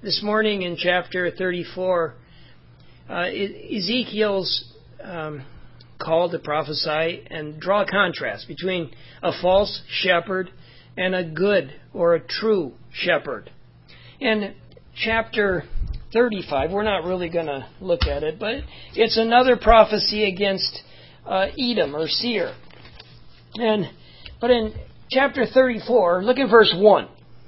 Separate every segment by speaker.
Speaker 1: This morning in chapter 34, Ezekiel's called to prophesy and draw a contrast between a false shepherd and a good or a true shepherd. In chapter 35, we're not really going to look at it, but it's another prophecy against Edom or Seir. But in chapter 34, look at verse 1.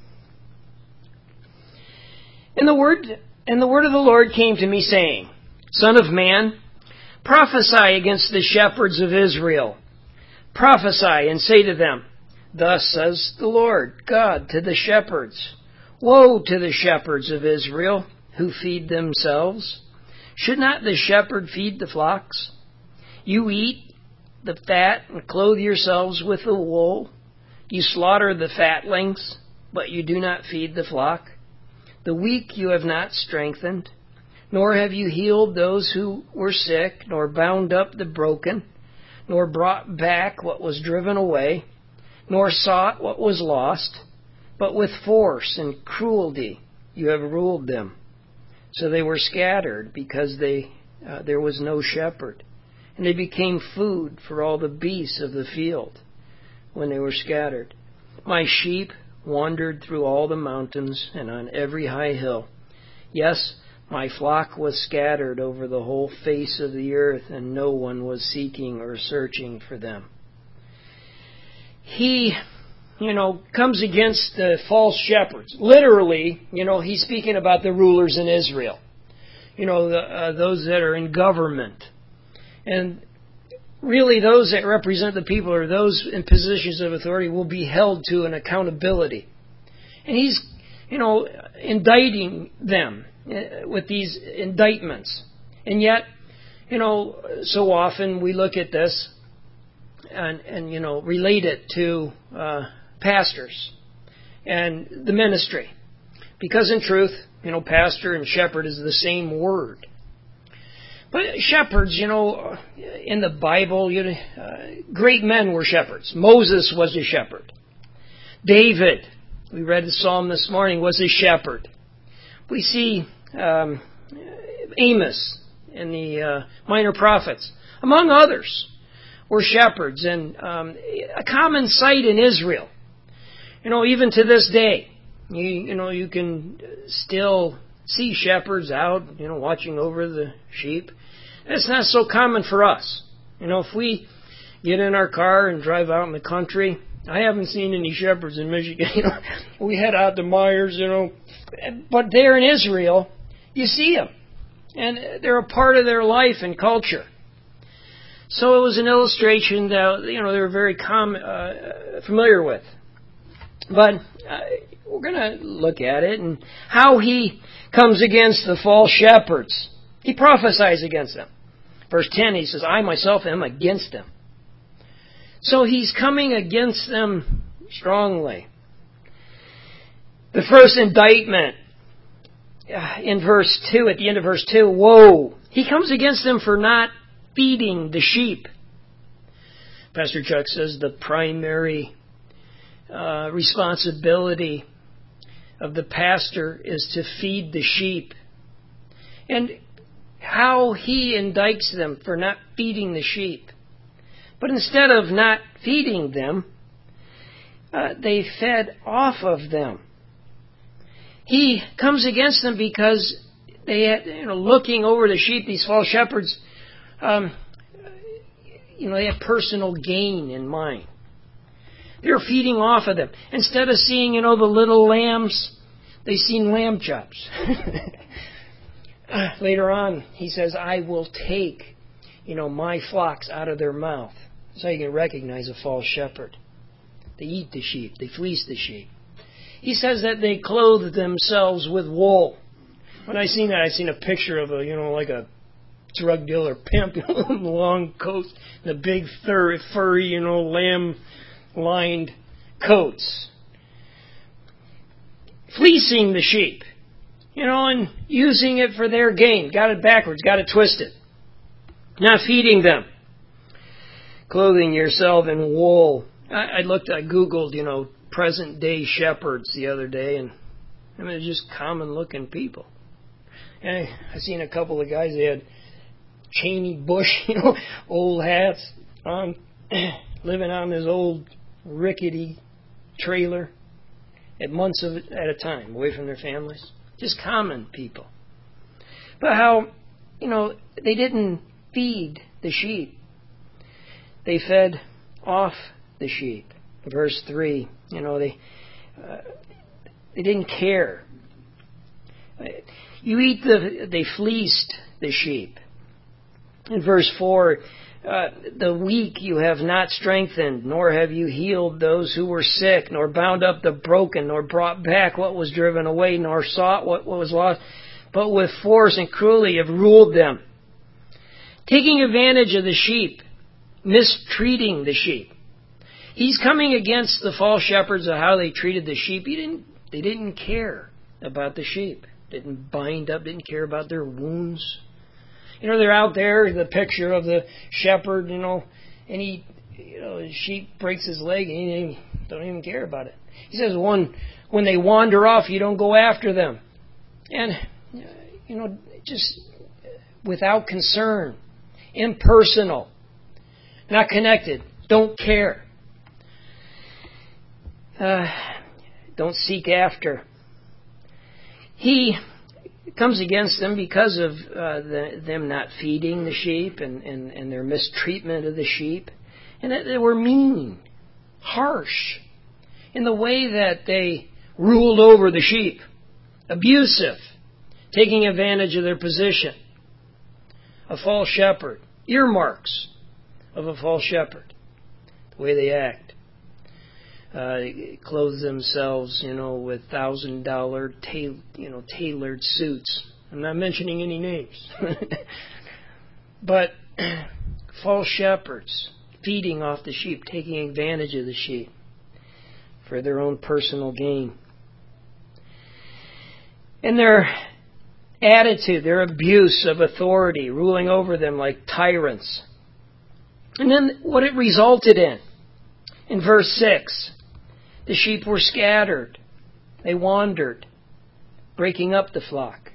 Speaker 1: And the word of the Lord came to me, saying, Son of man, prophesy against the shepherds of Israel. Prophesy and say to them, Thus says the Lord God to the shepherds, Woe to the shepherds of Israel, who feed themselves. Should not the shepherd feed the flocks? You eat the fat and clothe yourselves with the wool. You slaughter the fatlings, but you do not feed the flock. The weak you have not strengthened, nor have you healed those who were sick, nor bound up the broken, nor brought back what was driven away, nor sought what was lost, but with force and cruelty you have ruled them. So they were scattered because there was no shepherd, and they became food for all the beasts of the field when they were scattered. My sheep wandered through all the mountains and on every high hill. Yes, my flock was scattered over the whole face of the earth, and no one was seeking or searching for them. He, comes against the false shepherds. Literally, he's speaking about the rulers in Israel. Those that are in government. And really, those that represent the people or those in positions of authority will be held to an accountability. And he's, indicting them with these indictments. And yet, so often we look at this and relate it to pastors and the ministry. Because in truth, pastor and shepherd is the same word. But shepherds, in the Bible, great men were shepherds. Moses was a shepherd. David, we read the psalm this morning, was a shepherd. We see Amos and the minor prophets, among others, were shepherds. And a common sight in Israel, even to this day, you can still see shepherds out, watching over the sheep. It's not so common for us. If we get in our car and drive out in the country, I haven't seen any shepherds in Michigan. We head out to Myers, but there in Israel, you see them. And they're a part of their life and culture. So it was an illustration that, they were very familiar with. But we're going to look at it and how he comes against the false shepherds. He prophesies against them. Verse 10, he says, I myself am against them. So he's coming against them strongly. The first indictment in verse 2, at the end of verse 2, woe. He comes against them for not feeding the sheep. Pastor Chuck says the primary responsibility of the pastor is to feed the sheep. And how he indicts them for not feeding the sheep. But instead of not feeding them, they fed off of them. He comes against them because they had, looking over the sheep, these false shepherds, they had personal gain in mind. They were feeding off of them. Instead of seeing, the little lambs, they seen lamb chops. Later on, he says, I will take, my flocks out of their mouth. That's how you can recognize a false shepherd. They eat the sheep. They fleece the sheep. He says that they clothe themselves with wool. When I seen that, I seen a picture of like a drug dealer pimp, long coat, and the big furry, lamb-lined coats. Fleecing the sheep. And using it for their gain. Got it backwards, got it twisted. Not feeding them. Clothing yourself in wool. I Googled, present day shepherds the other day, and I mean, they're just common-looking people. And I seen a couple of guys, they had Cheney Bush, old hats on, living on this old rickety trailer at months at a time, away from their families. Just common people. But how, they didn't feed the sheep. They fed off the sheep. Verse 3, they didn't care. They fleeced the sheep. In verse 4, the weak you have not strengthened, nor have you healed those who were sick, nor bound up the broken, nor brought back what was driven away, nor sought what was lost, but with force and cruelty have ruled them. Taking advantage of the sheep, mistreating the sheep. He's coming against the false shepherds of how they treated the sheep. They didn't care about the sheep. Didn't bind up, didn't care about their wounds. They're out there, the picture of the shepherd, and he, the sheep breaks his leg and he don't even care about it. He says when they wander off, you don't go after them. And, just without concern, impersonal, not connected, don't care. Don't seek after. He comes against them because of them not feeding the sheep and their mistreatment of the sheep. And that they were mean, harsh in the way that they ruled over the sheep. Abusive, taking advantage of their position. A false shepherd. Earmarks of a false shepherd. The way they act. Clothe themselves, with $1,000 tailored suits. I'm not mentioning any names. But false shepherds feeding off the sheep, taking advantage of the sheep for their own personal gain. And their attitude, their abuse of authority, ruling over them like tyrants. And then what it resulted in verse 6. The sheep were scattered. They wandered, breaking up the flock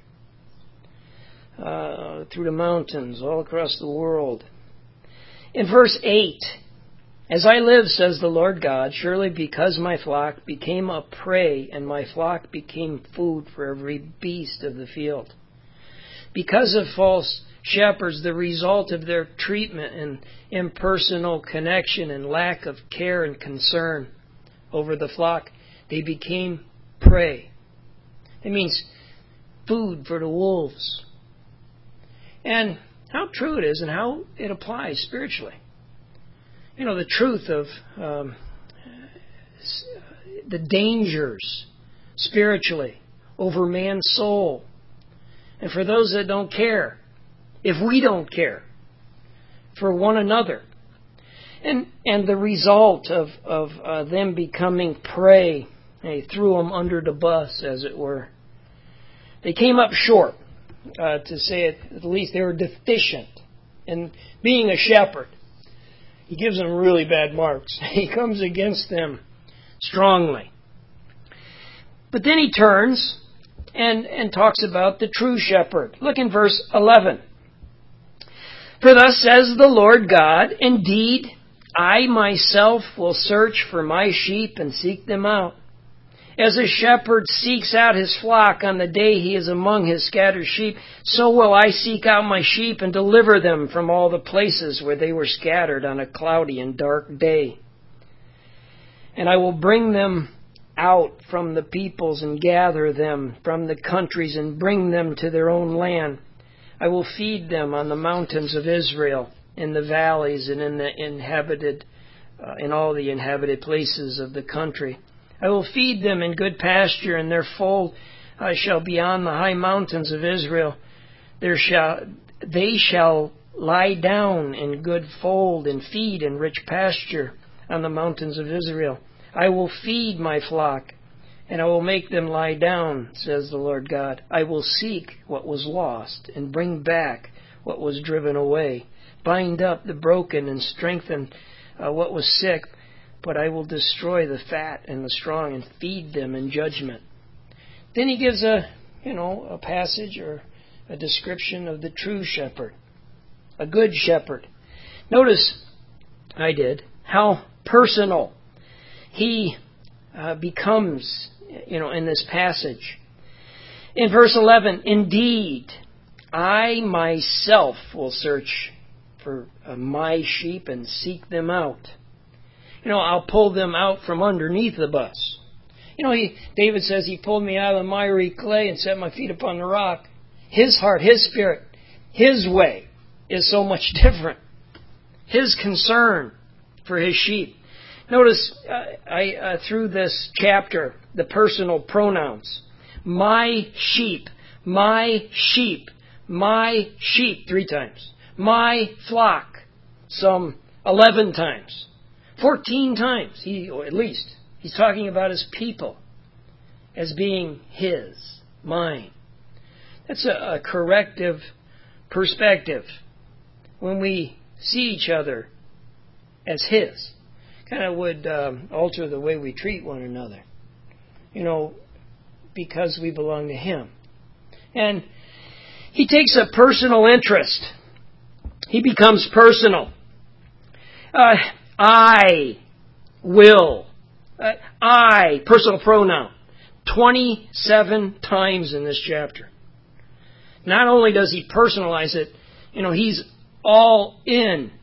Speaker 1: through the mountains, all across the world. In verse 8, as I live, says the Lord God, surely because my flock became a prey and my flock became food for every beast of the field. Because of false shepherds, the result of their treatment and impersonal connection and lack of care and concern over the flock, they became prey. It means food for the wolves. And how true it is and how it applies spiritually. The truth of the dangers spiritually over man's soul. And for those that don't care, if we don't care for one another. And the result of them becoming prey, they threw them under the bus, as it were. They came up short, to say it at least. They were deficient in being a shepherd. He gives them really bad marks. He comes against them strongly. But then he turns and talks about the true shepherd. Look in verse 11. For thus says the Lord God, indeed, I myself will search for my sheep and seek them out. As a shepherd seeks out his flock on the day he is among his scattered sheep, so will I seek out my sheep and deliver them from all the places where they were scattered on a cloudy and dark day. And I will bring them out from the peoples and gather them from the countries and bring them to their own land. I will feed them on the mountains of Israel, in the valleys and in all the inhabited places of the country. I will feed them in good pasture, and their fold shall be on the high mountains of Israel. They shall lie down in good fold and feed in rich pasture on the mountains of Israel. I will feed my flock, and I will make them lie down, says the Lord God. I will seek what was lost and bring back what was driven away. Bind up the broken and strengthen what was sick, but I will destroy the fat and the strong and feed them in judgment. Then he gives a passage or a description of the true shepherd, a good shepherd. Notice, I did, how personal he becomes, in this passage. In verse 11, indeed, I myself will search for my sheep and seek them out. I'll pull them out from underneath the bus. David says he pulled me out of the miry clay and set my feet upon the rock. His heart, his spirit, his way is so much different. His concern for his sheep. Notice through this chapter, the personal pronouns. My sheep, my sheep, my sheep 3 times. My flock some 11 times. 14 times, at least. He's talking about his people as being his, mine. That's a corrective perspective when we see each other as his. Kind of would alter the way we treat one another, because we belong to him. And he takes a personal interest. He becomes personal. I will. I, personal pronoun, 27 times in this chapter. Not only does he personalize it, he's all in.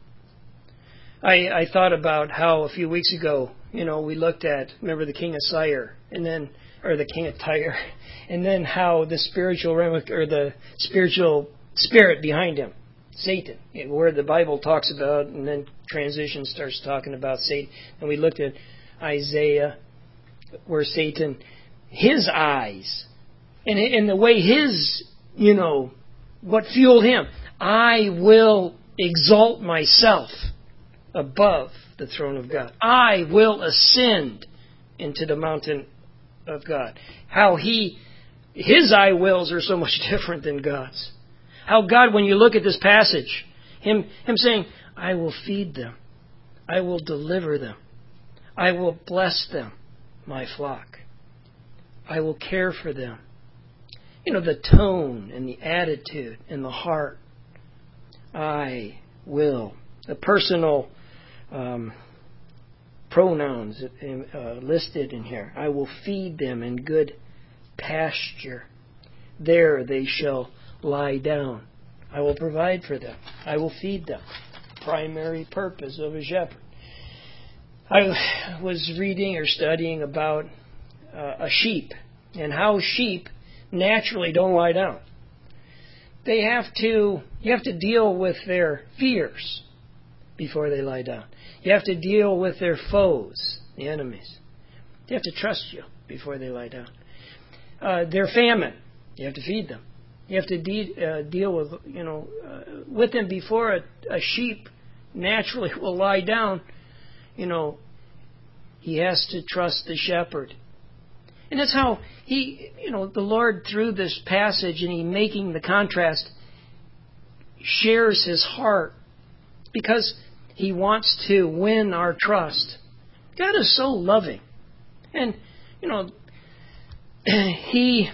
Speaker 1: I thought about how a few weeks ago, we looked at, remember the king of Tyre, or the king of Tyre, and then how the spiritual the spiritual spirit behind him, Satan, where the Bible talks about, and then transition starts talking about Satan. And we looked at Isaiah, where Satan, his eyes, and the way his, what fueled him. I will exalt myself above the throne of God. I will ascend into the mountain of God. How his I wills are so much different than God's. How God, when you look at this passage, him saying, I will feed them. I will deliver them. I will bless them, my flock. I will care for them. The tone and the attitude and the heart. I will. The personal pronouns listed in here. I will feed them in good pasture. There they shall lie down. I will provide for them. I will feed them. Primary purpose of a shepherd. I was reading or studying about a sheep and how sheep naturally don't lie down. You have to deal with their fears before they lie down. You have to deal with their foes, the enemies. They have to trust you before they lie down. Their famine, you have to feed them. You have to deal with them before a sheep naturally will lie down. He has to trust the shepherd. And that's how the Lord, through this passage, and he making the contrast, shares his heart because he wants to win our trust. God is so loving. And, he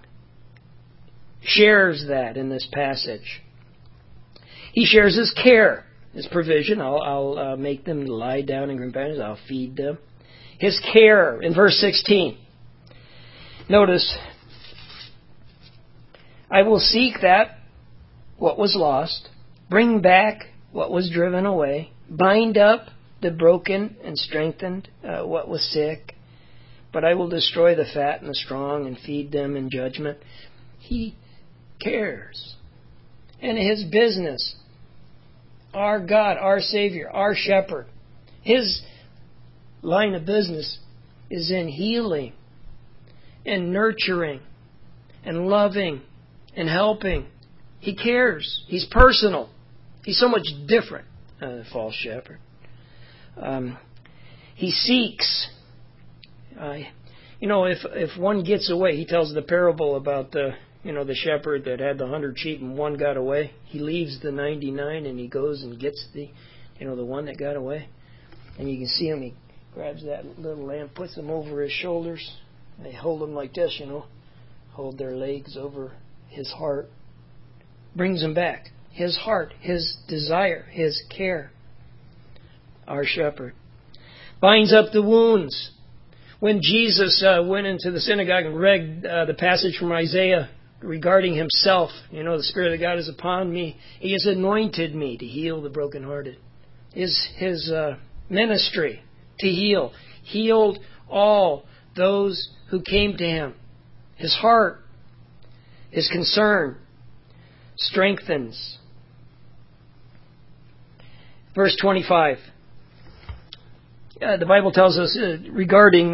Speaker 1: shares that in this passage. He shares his care, his provision. I'll make them lie down in green pastures. I'll feed them. His care in verse 16. Notice, I will seek what was lost, bring back what was driven away, bind up the broken and strengthened what was sick, but I will destroy the fat and the strong and feed them in judgment. He cares. And his business, our God, our Savior, our Shepherd, his line of business is in healing and nurturing and loving and helping. He cares. He's personal. He's so much different than the false shepherd. He seeks. If one gets away, he tells the parable about the shepherd that had the 100 sheep and one got away. He leaves the 99 and he goes and gets the one that got away. And you can see him. He grabs that little lamb, puts him over his shoulders, They hold them like this, hold their legs over his heart. Brings them back. His heart, his desire, his care. Our shepherd. Binds up the wounds. When Jesus went into the synagogue and read the passage from Isaiah regarding himself, the Spirit of God is upon me. He has anointed me to heal the brokenhearted. His ministry to heal. Healed all those who came to him. His heart, his concern, strengthens. Verse 25. The Bible tells us regarding,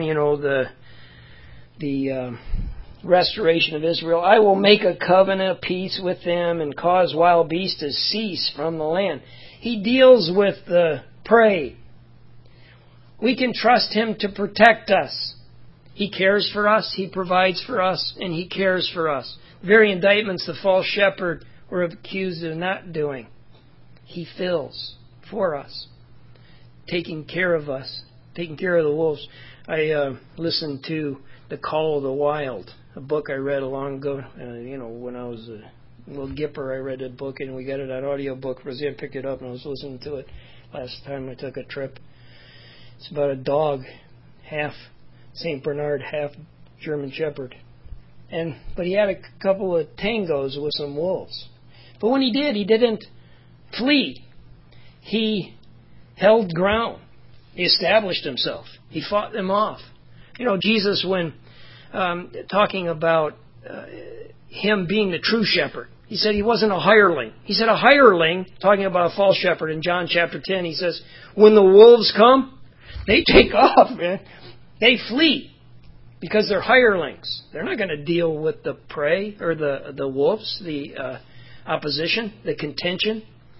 Speaker 1: the restoration of Israel, I will make a covenant of peace with them and cause wild beasts to cease from the land. He deals with the prey. We can trust him to protect us. He cares for us, he provides for us, and he cares for us. The very indictments the false shepherd were accused of not doing, he fills for us, taking care of us, taking care of the wolves. I listened to The Call of the Wild, a book I read a long ago. When I was a little gipper, I read a book, and we got it on audiobook. Roseanne picked it up, and I was listening to it last time I took a trip. It's about a dog, half St. Bernard, half German Shepherd. But he had a couple of tangos with some wolves. But when he did, he didn't flee. He held ground. He established himself. He fought them off. Jesus, when talking about him being the true shepherd, he said he wasn't a hireling. He said a hireling, talking about a false shepherd in John chapter 10, he says, when the wolves come, they take off, man. They flee because they're hirelings. They're not going to deal with the prey or the wolves, the opposition, the contention.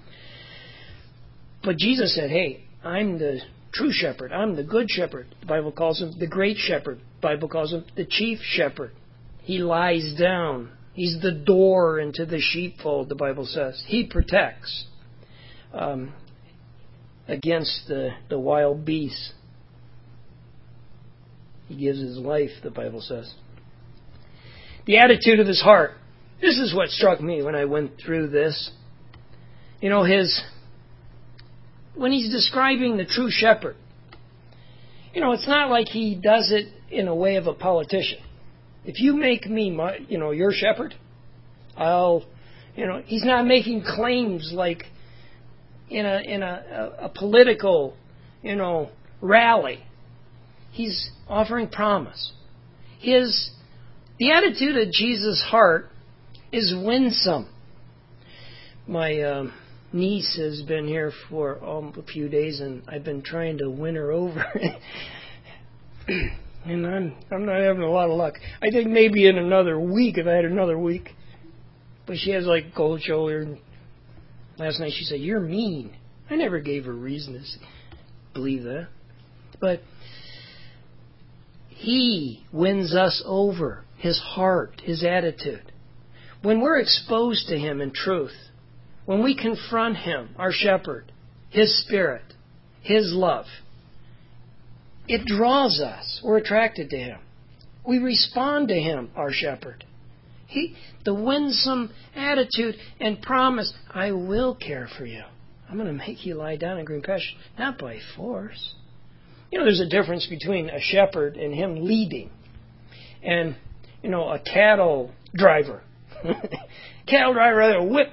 Speaker 1: But Jesus said, hey, I'm the true shepherd. I'm the good shepherd. The Bible calls him the great shepherd. The Bible calls him the chief shepherd. He lies down. He's the door into the sheepfold, the Bible says. He protects against the wild beasts. He gives his life, the Bible says. The attitude of his heart. This is what struck me when I went through this. When he's describing the true shepherd, it's not like he does it in a way of a politician. If you make me, your shepherd, he's not making claims like in a political, rally. He's offering promise. The attitude of Jesus' heart is winsome. My niece has been here for a few days, and I've been trying to win her over. And I'm not having a lot of luck. I think maybe in another week, if I had another week. But she has like cold shoulder. And last night she said, "You're mean." I never gave her reason to believe that. But he wins us over. His heart, his attitude. When we're exposed to him in truth, when we confront him, our shepherd, his spirit, his love, it draws us. We're attracted to him. We respond to him, our shepherd. The winsome attitude and promise, I will care for you. I'm going to make you lie down in green pastures, not by force. There's a difference between a shepherd and him leading and, a cattle driver. Cattle driver, they'll whip,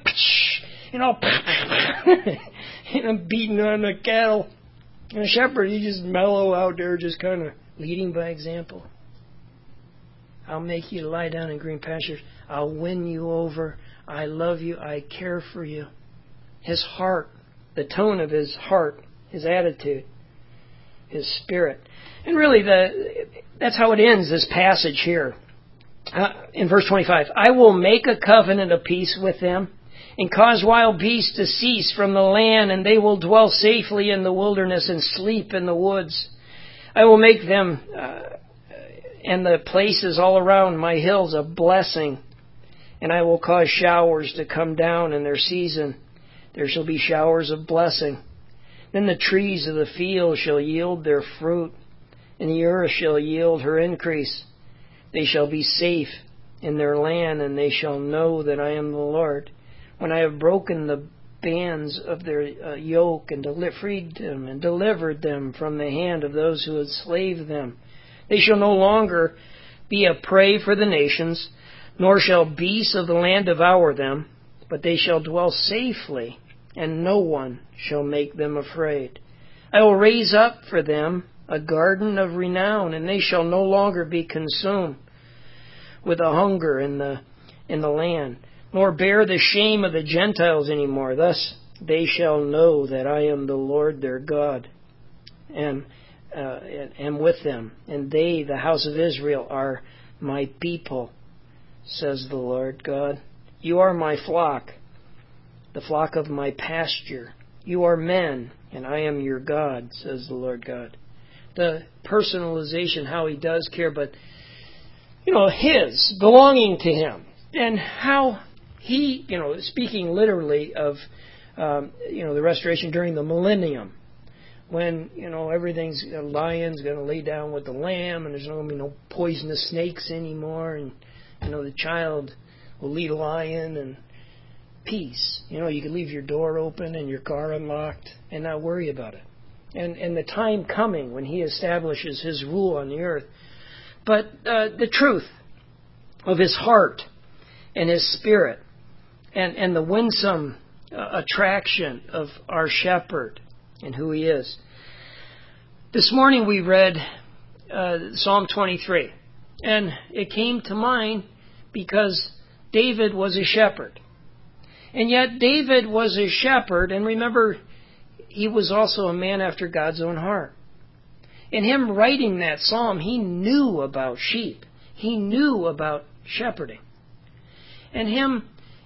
Speaker 1: beating on the cattle. And a shepherd, you just mellow out there, just kind of leading by example. I'll make you lie down in green pastures. I'll win you over. I love you. I care for you. His heart, the tone of his heart, his attitude, his spirit. And really, that's how it ends, this passage here. In verse 25, I will make a covenant of peace with them and cause wild beasts to cease from the land, and they will dwell safely in the wilderness and sleep in the woods. I will make them and the places all around my hills a blessing, and I will cause showers to come down in their season. There shall be showers of blessing. Then the trees of the field shall yield their fruit, and the earth shall yield her increase. They shall be safe in their land, and they shall know that I am the Lord. When I have broken the bands of their yoke and freed them and delivered them from the hand of those who enslaved them, they shall no longer be a prey for the nations, nor shall beasts of the land devour them, but they shall dwell safely, and no one shall make them afraid. I will raise up for them a garden of renown, and they shall no longer be consumed with a hunger in the land, nor bear the shame of the Gentiles anymore. Thus they shall know that I am the Lord their God, and am with them, and they, the house of Israel, are my people, says the Lord God. You are my flock, the flock of my pasture. You are men, and I am your God, says the Lord God. The personalization, how he does care, but, his, belonging to him, and how he, speaking literally of, the restoration during the millennium, when, everything's, a lion's going to lay down with the lamb, and there's not going to be no poisonous snakes anymore, and, the child will lead a lion, and peace. You can leave your door open and your car unlocked and not worry about it. And the time coming when he establishes his rule on the earth. But the truth of his heart and his spirit and the winsome attraction of our shepherd and who he is. This morning we read Psalm 23. And it came to mind because David was a shepherd. And yet David was a shepherd, and remember, he was also a man after God's own heart. In him writing that psalm, he knew about sheep. He knew about shepherding. And him,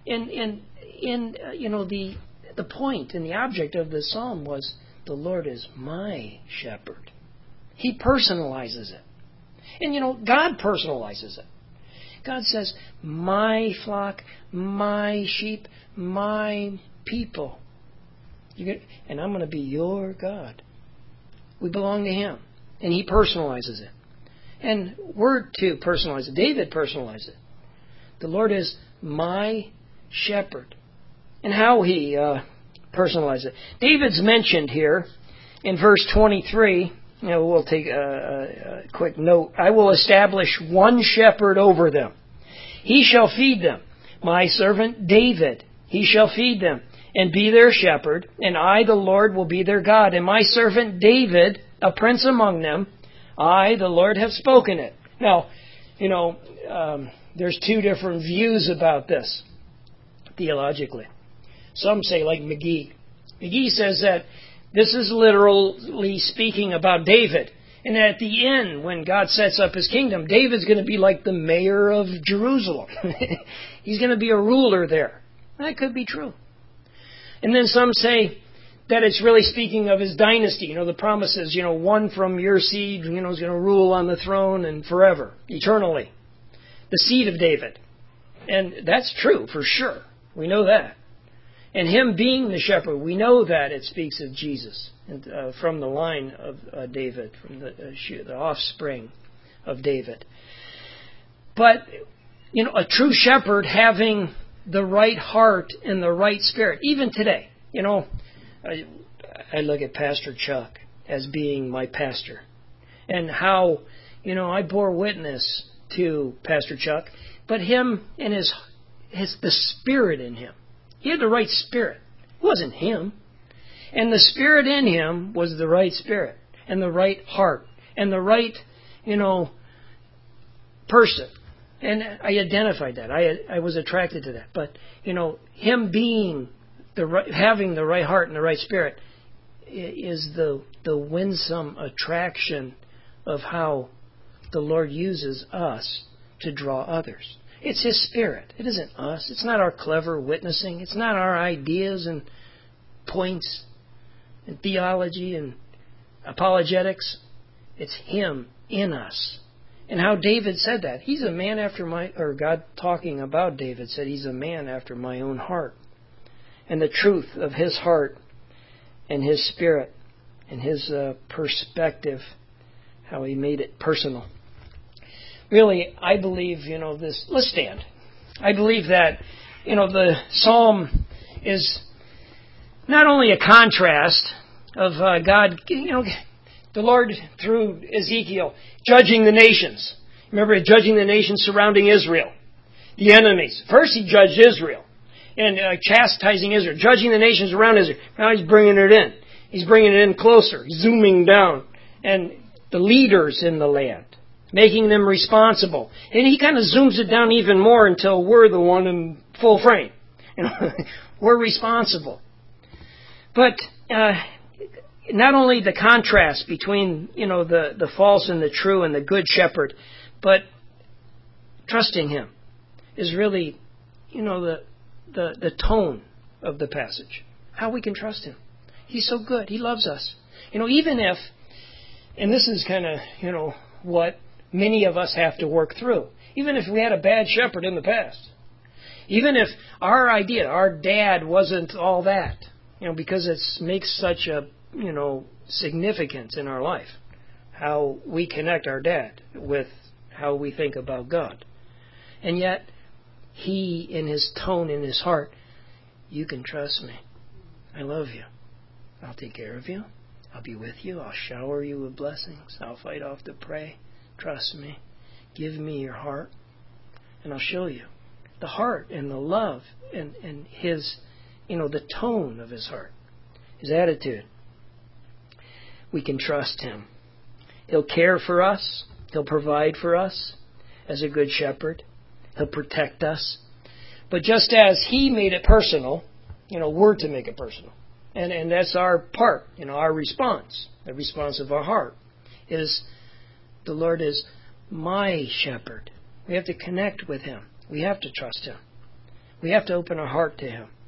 Speaker 1: the point and the object of the psalm was, the Lord is my shepherd. He personalizes it. And God personalizes it. God says, my flock, my sheep, my people. And I'm going to be your God. We belong to him. And he personalizes it. And we're to personalize it. David personalized it. The Lord is my shepherd. And how he personalized it. David's mentioned here in verse 23. We'll take a quick note. I will establish one shepherd over them. He shall feed them. My servant David, he shall feed them and be their shepherd. And I, the Lord, will be their God. And my servant David, a prince among them, I, the Lord, have spoken it. Now, there's two different views about this theologically. Some say, like McGee. McGee says that this is literally speaking about David. And at the end, when God sets up his kingdom, David's going to be like the mayor of Jerusalem. He's going to be a ruler there. That could be true. And then some say that it's really speaking of his dynasty. The promises, one from your seed, is going to rule on the throne and forever, eternally. The seed of David. And that's true, for sure. We know that. And him being the shepherd, we know that it speaks of Jesus and from the line of David, from the offspring of David. But, a true shepherd having the right heart and the right spirit, even today. I look at Pastor Chuck as being my pastor. And how, I bore witness to Pastor Chuck, but him and the spirit in him. He had the right spirit. It wasn't him. And the spirit in him was the right spirit and the right heart and the right, person. And I identified that. I was attracted to that. But, him being having the right heart and the right spirit is the winsome attraction of how the Lord uses us to draw others. It's his spirit. It isn't us. It's not our clever witnessing. It's not our ideas and points and theology and apologetics. It's him in us. And how David said that. He's a man after God talking about David said he's a man after my own heart. And the truth of his heart and his spirit and his perspective, how he made it personal. really, I believe, this. Let's stand. I believe that, the psalm is not only a contrast of God, the Lord through Ezekiel judging the nations. Remember, judging the nations surrounding Israel, the enemies. First, he judged Israel and chastising Israel, judging the nations around Israel. Now he's bringing it in. He's bringing it in closer, zooming down, and the leaders in the land, making them responsible. And he kind of zooms it down even more until we're the one in full frame. We're responsible. But not only the contrast between, the false and the true and the good shepherd, but trusting him is really, the tone of the passage. How we can trust him. He's so good. He loves us. Even if, and this is kind of, what many of us have to work through. Even if we had a bad shepherd in the past. Even if our dad wasn't all that. Because it makes such a, significance in our life. How we connect our dad with how we think about God. And yet, he, in his tone, in his heart, you can trust me. I love you. I'll take care of you. I'll be with you. I'll shower you with blessings. I'll fight off the prey. Trust me. Give me your heart. And I'll show you. The heart and the love and his, the tone of his heart. His attitude. We can trust him. He'll care for us. He'll provide for us as a good shepherd. He'll protect us. But just as he made it personal, we're to make it personal. And that's our part, our response. The response of our heart is, the Lord is my shepherd. We have to connect with him. We have to trust him. We have to open our heart to him.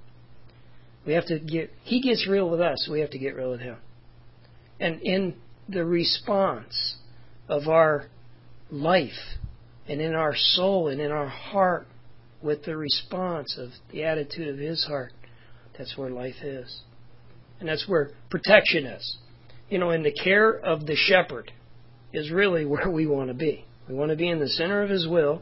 Speaker 1: He gets real with us. We have to get real with him. And in the response of our life and in our soul and in our heart with the response of the attitude of his heart, that's where life is. And that's where protection is. And the care of the shepherd is really where we want to be. We want to be in the center of his will.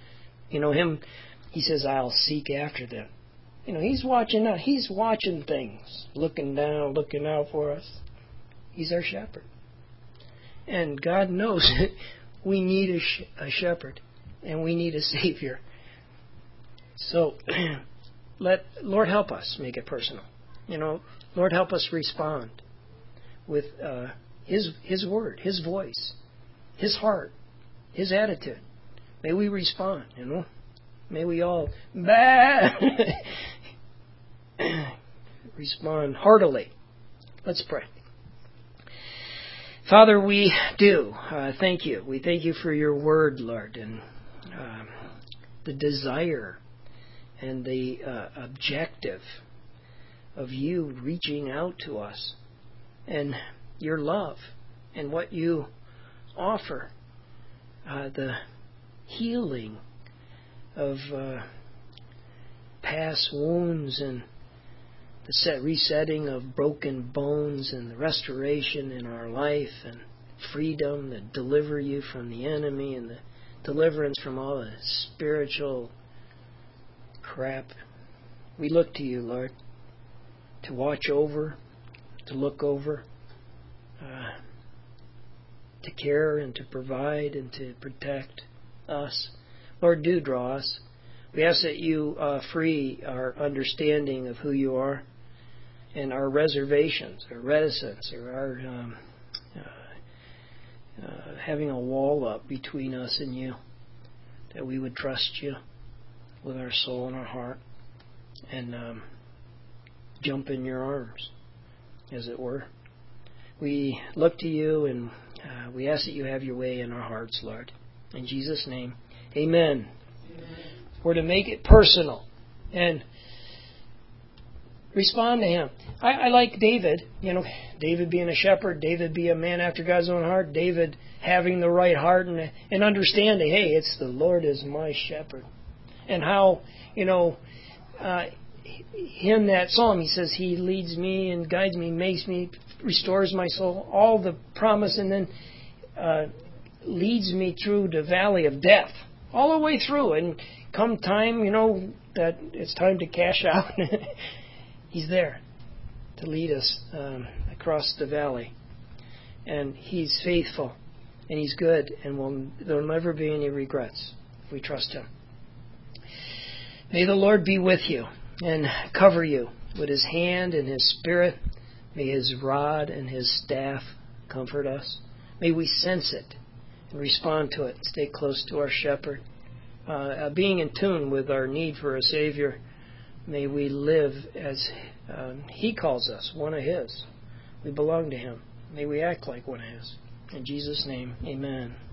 Speaker 1: He says, I'll seek after them. He's watching out. He's watching things, looking down, looking out for us. He's our shepherd. And God knows we need a shepherd and we need a Savior. So, Lord, help us make it personal. Lord, help us respond with his word, his voice, his heart, his attitude. May we respond, May we all respond heartily. Let's pray. Father, we do thank you. We thank you for your word, Lord, and the desire and the objective of you reaching out to us and your love and what you offer, the healing of past wounds and the resetting of broken bones and the restoration in our life and freedom that deliver you from the enemy and the deliverance from all the spiritual crap. We look to you, Lord, to watch over, to look over, to care and to provide and to protect us. Lord, do draw us. We ask that you free our understanding of who you are and our reservations, our reticence, or our having a wall up between us and you, that we would trust you with our soul and our heart and jump in your arms, as it were. We look to you and we ask that you have your way in our hearts, Lord. In Jesus' name, amen. We're to make it personal and respond to him. I like David, David being a shepherd, David being a man after God's own heart, David having the right heart and understanding, hey, it's the Lord is my shepherd. And how, in that psalm, he says, he leads me and guides me, makes me, restores my soul, all the promise, and then leads me through the valley of death, all the way through. And come time, that it's time to cash out, He's there to lead us across the valley. And He's faithful, and He's good, and there'll never be any regrets if we trust Him. May the Lord be with you and cover you with His hand and His Spirit. May His rod and His staff comfort us. May we sense it and respond to it. Stay close to our Shepherd. Being in tune with our need for a Savior, may we live as He calls us, one of His. We belong to Him. May we act like one of His. In Jesus' name, amen.